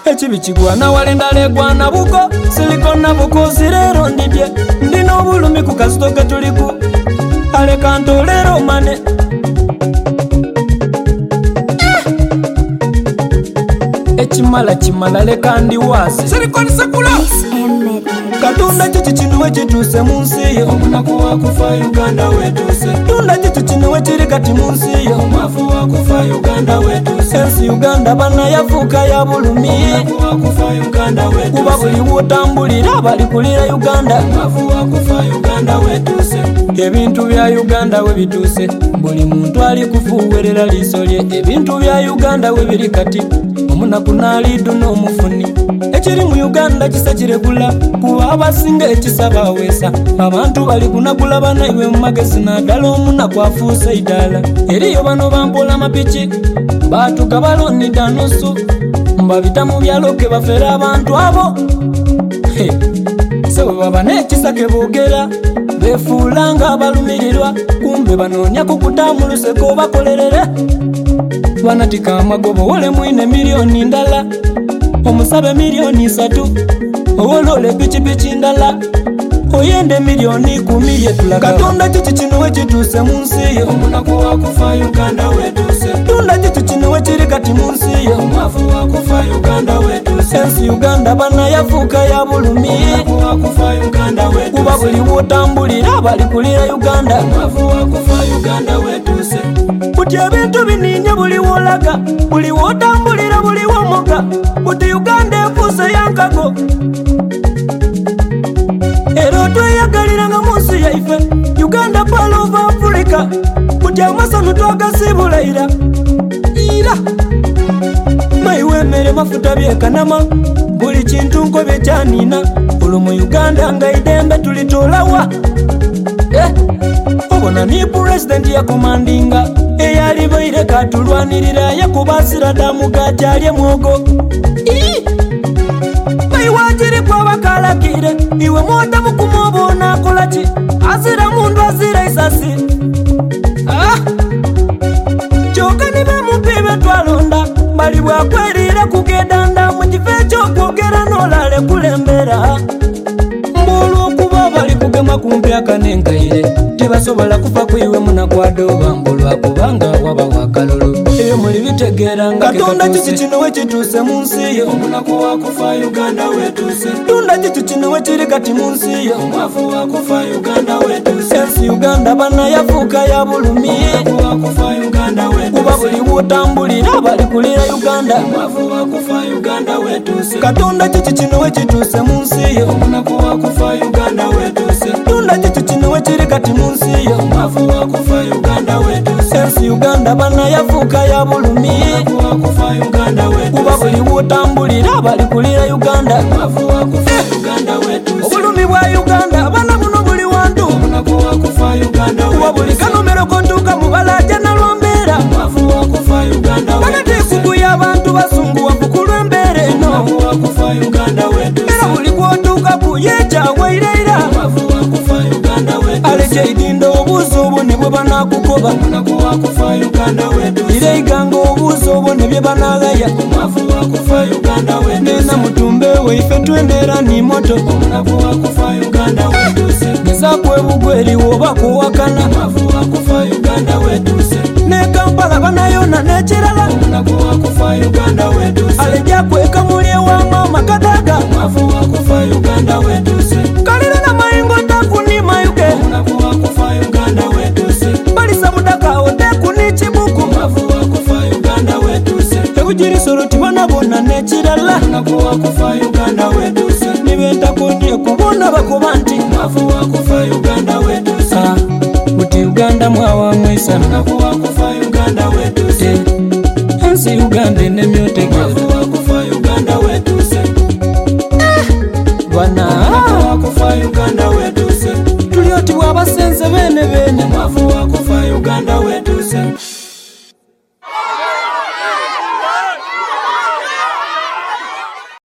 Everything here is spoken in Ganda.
ekibi kigwana walendale gwana buko silikona bukozi lero ndibye ndina obulumi ku kasito ke tuliku aleka ntolero mane ekimala kimala leka ndiwase silikonisa kula Katonda kiki kino wekituuse mu nsi yo omunaku wakufa Uganda wetuse Katonda kiki kino wekiri kati mu nsi yo omwafu wakufa Uganda wetuse ensi Uganda bana yafuuka ya bulumi omunaku wakufa Uganda wetuse kuba buli wotambulira bali kulira Uganda omwafu wakufa Uganda wetuse ebintu bya Uganda we bituuse buli muntu ali kufuwerera liiso lye ebintu bya Uganda we biri kati omunaku n'aliidu n'omufuni ekiri mu Uganda kisa kiregula kuba abasinga ekisa baweesa abantu bali kunagula banaiwe mu magezi naddala omunaku afuuse idala eriyo bano bampola amapiki baatuga balonida nusu mbabita mu byalo ke bafera abantu abo sewe baba n'ekisa ke boogera befuula nga balumirirwa kumbe banoonya kukutambuluseko bakolerere banatika amagobo wole mwine miliyoni ndala omusabe miliyoni 3 owolole pikipiki ndala oyende miliyoni 10 yetulaga Katonda kiki kino wekituuse mu nsi yo omunaku wakufa Uganda wetuse Katonda kiki kino wekiri kati mu nsi yo omwafu wakufa Uganda wetuse ensi Uganda bana yafuuka ya bulumi omunaku wakufa Uganda wetuse kuba buli wotambulira bali kulira Uganda omwafu wakufa Uganda wetuse buti ebintu bininye buli wolaga buli wotambulira buli womoga buti Uganda efuuse yankago era tweyagaliranga mu nsi yaife Uganda Pearl of Africa buti amasano twagasiibulaira ira maiwe mmere mafuta byekanama buli kintu nko byekyanina olwo mu Uganda nga idembe tulitolawa obona ni president yakomandinga eyali baire katulwanirira yakubasira damu gajalye mwogo baiwajiri kwa bakalakire iwe mwota mukumobona kolaki azira mundu azira isasi kyoka nibe mupibe twalonda bali bwakwerire kugedanda mu kifo ekyokwogera nolale kulembera mbulu okuba bali kugema kumpi akanengaire tebasobola kufa kwiwe munagwadoba mbulwa kubanga waba wakalulu eyo muli bitegeera nga Katonda kiki kino wekituuse mu nsi yo omunaku wakufa Uganda wetuse Katonda kiki kino wekiri kati mu nsi yo omwafu wakufa Uganda wetuse ensi Uganda bana yafuuka ya bulumi omwafu wakufa Uganda wetuse kuba buli wotambulira bali kulira Uganda omwafu wakufa Uganda wetuse Katonda kiki kino wekituuse mu nsi yo omunaku wakufa Uganda wetuse Katonda kiki kino wekiri kati mu nsi yo omwafu wakufa Uganda wetuse ensi Uganda bana yafuuka ya bulumi omwafu wakufa Uganda wetuse kuba buli wotambulira bali kulira Uganda omwafu wakufa Uganda wetuse obulumi bwa Uganda bana buno buli wantu omunaku wakufa Uganda kuba buli wetuse kanomero kontuuka mu balaja nalwombeera omwafu wakufa Uganda bana wetuse teekuguya abantu basunguwavu ku lw'embeera eno omwafu wakufa Uganda wetuse era buli kwotuuka ku yekyawaireira omwafu wakufa Uganda wetuse alekyeidindo obuuzo obwo ne bwe banaakugoba omunaku wakufa Uganda wetuse ireiganga obuuzo obwo ne bye banaagaya omwafu wakufa Uganda wetuse nena mutumbe waife twendera ni moto omunaku wakufa Uganda wetuse gezaku ebugweri woba kuwakana omwafu wakufa Uganda wetuse ne Kampala banayona n'ekirala omunaku wakufa Uganda wetuse alejakweka muli ewamama kadaga omwafu wakufa Uganda wetuse kalira na mayingo takunimayuke omunaku wakufa Uganda wetuse balisa budakawo tekuni kibuku omwafu wakufa Uganda wetuse ebugirisolo tibonabona n'ekirala omunaku wakufa Uganda wetuse nibentakoni ekubona bakuba nti omwafu wakufa